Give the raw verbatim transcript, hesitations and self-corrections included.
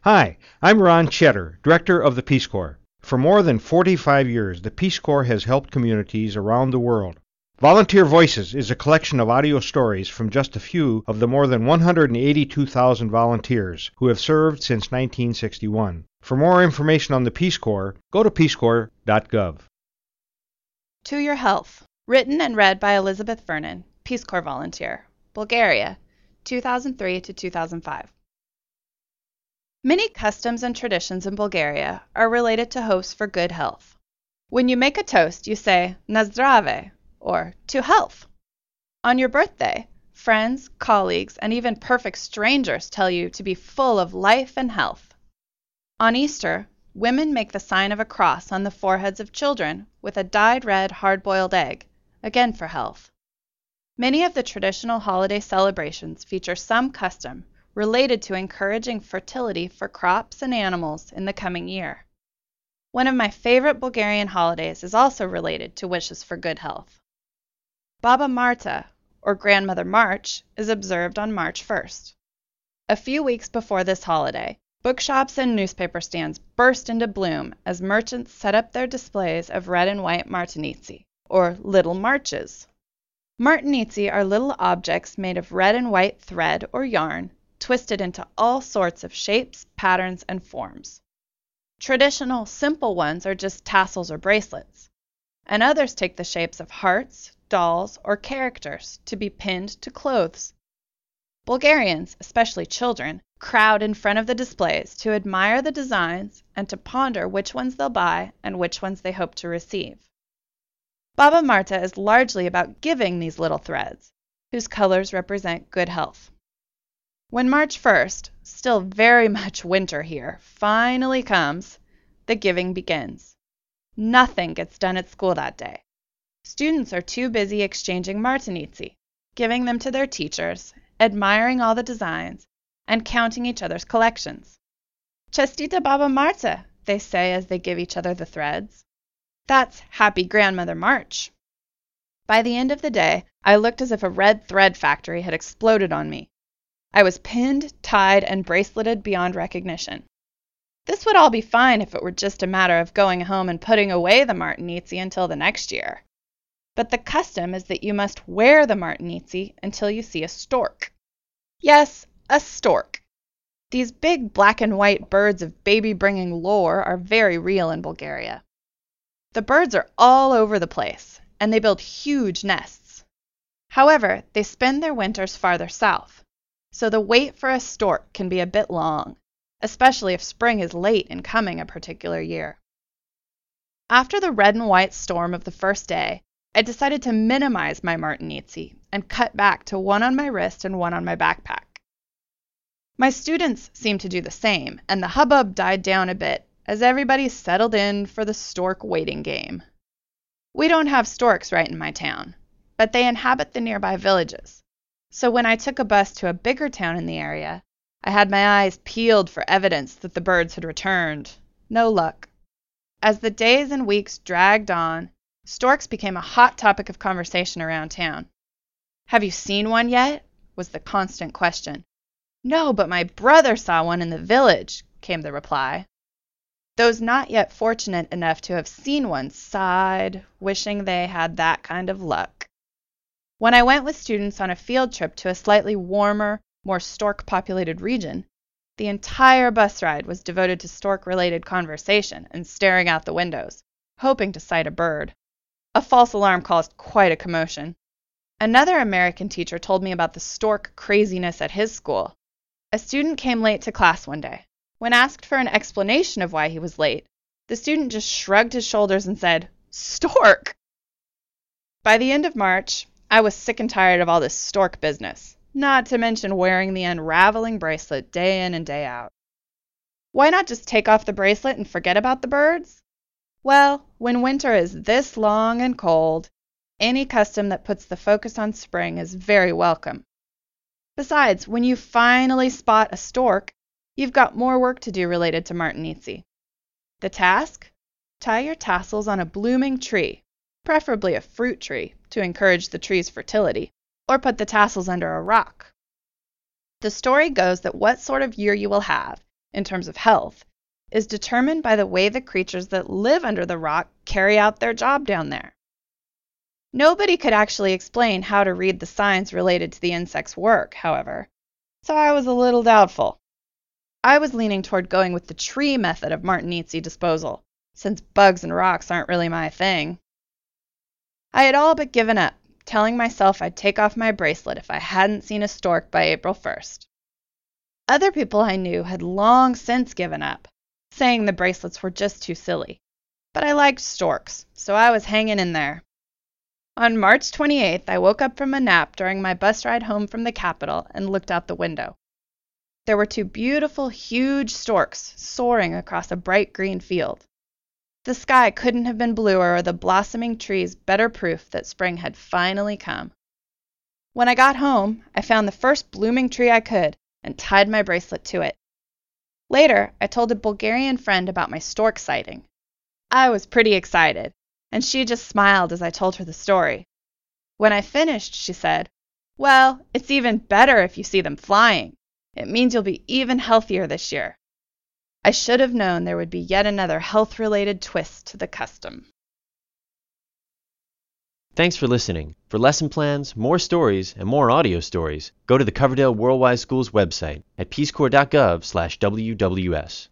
Hi, I'm Ron Cheddar, Director of the Peace Corps. For more than forty-five years, the Peace Corps has helped communities around the world. Volunteer Voices is a collection of audio stories from just a few of the more than one hundred eighty-two thousand volunteers who have served since nineteen sixty-one. For more information on the Peace Corps, go to peace corps dot gov. To Your Health, written and read by Elizabeth Vernon, Peace Corps volunteer, Bulgaria, two thousand three to two thousand five. Many customs and traditions in Bulgaria are related to hopes for good health. When you make a toast, you say "Na zdrave," or "to health." On your birthday, friends, colleagues, and even perfect strangers tell you to be full of life and health. On Easter, women make the sign of a cross on the foreheads of children with a dyed red hard-boiled egg, again for health. Many of the traditional holiday celebrations feature some custom related to encouraging fertility for crops and animals in the coming year. One of my favorite Bulgarian holidays is also related to wishes for good health. Baba Marta, or Grandmother March, is observed on March first. A few weeks before this holiday, bookshops and newspaper stands burst into bloom as merchants set up their displays of red and white martinitsi, or little marches. Martinitsi are little objects made of red and white thread or yarn, twisted into all sorts of shapes, patterns, and forms. Traditional, simple ones are just tassels or bracelets, and others take the shapes of hearts, dolls, or characters to be pinned to clothes. Bulgarians, especially children, crowd in front of the displays to admire the designs and to ponder which ones they'll buy and which ones they hope to receive. Baba Marta is largely about giving these little threads, whose colors represent good health. When March first, still very much winter here, finally comes, the giving begins. Nothing gets done at school that day. Students are too busy exchanging martinitsi, giving them to their teachers, admiring all the designs, and counting each other's collections. "Chestita Baba Marta," they say as they give each other the threads. That's Happy Grandmother March. By the end of the day, I looked as if a red thread factory had exploded on me. I was pinned, tied, and braceleted beyond recognition. This would all be fine if it were just a matter of going home and putting away the martinitsi until the next year. But the custom is that you must wear the martinitsi until you see a stork. Yes, a stork. These big black and white birds of baby-bringing lore are very real in Bulgaria. The birds are all over the place, and they build huge nests. However, they spend their winters farther south, so the wait for a stork can be a bit long, especially if spring is late in coming a particular year. After the red and white storm of the first day, I decided to minimize my martinitsi and cut back to one on my wrist and one on my backpack. My students seemed to do the same, and the hubbub died down a bit as everybody settled in for the stork waiting game. We don't have storks right in my town, but they inhabit the nearby villages. So when I took a bus to a bigger town in the area, I had my eyes peeled for evidence that the birds had returned. No luck. As the days and weeks dragged on, storks became a hot topic of conversation around town. "Have you seen one yet?" was the constant question. "No, but my brother saw one in the village," came the reply. Those not yet fortunate enough to have seen one sighed, wishing they had that kind of luck. When I went with students on a field trip to a slightly warmer, more stork-populated region, the entire bus ride was devoted to stork-related conversation and staring out the windows, hoping to sight a bird. A false alarm caused quite a commotion. Another American teacher told me about the stork craziness at his school. A student came late to class one day. When asked for an explanation of why he was late, the student just shrugged his shoulders and said, "Stork!" By the end of March, I was sick and tired of all this stork business, not to mention wearing the unraveling bracelet day in and day out. Why not just take off the bracelet and forget about the birds? Well, when winter is this long and cold, any custom that puts the focus on spring is very welcome. Besides, when you finally spot a stork, you've got more work to do related to martinitsi. The task? Tie your tassels on a blooming tree, preferably a fruit tree, to encourage the tree's fertility, or put the tassels under a rock. The story goes that what sort of year you will have in terms of health, is determined by the way the creatures that live under the rock carry out their job down there. Nobody could actually explain how to read the signs related to the insect's work, however, so I was a little doubtful. I was leaning toward going with the tree method of Martinizzi disposal, since bugs and rocks aren't really my thing. I had all but given up, telling myself I'd take off my bracelet if I hadn't seen a stork by April first. Other people I knew had long since given up, saying the bracelets were just too silly. But I liked storks, so I was hanging in there. On March twenty-eighth, I woke up from a nap during my bus ride home from the Capitol and looked out the window. There were two beautiful, huge storks soaring across a bright green field. The sky couldn't have been bluer or the blossoming trees better proof that spring had finally come. When I got home, I found the first blooming tree I could and tied my bracelet to it. Later, I told a Bulgarian friend about my stork sighting. I was pretty excited, and she just smiled as I told her the story. When I finished, she said, "Well, it's even better if you see them flying. It means you'll be even healthier this year." I should have known there would be yet another health-related twist to the custom. Thanks for listening. For lesson plans, more stories, and more audio stories, go to the Coverdale Worldwide Schools website at peace corps dot gov slash W W S.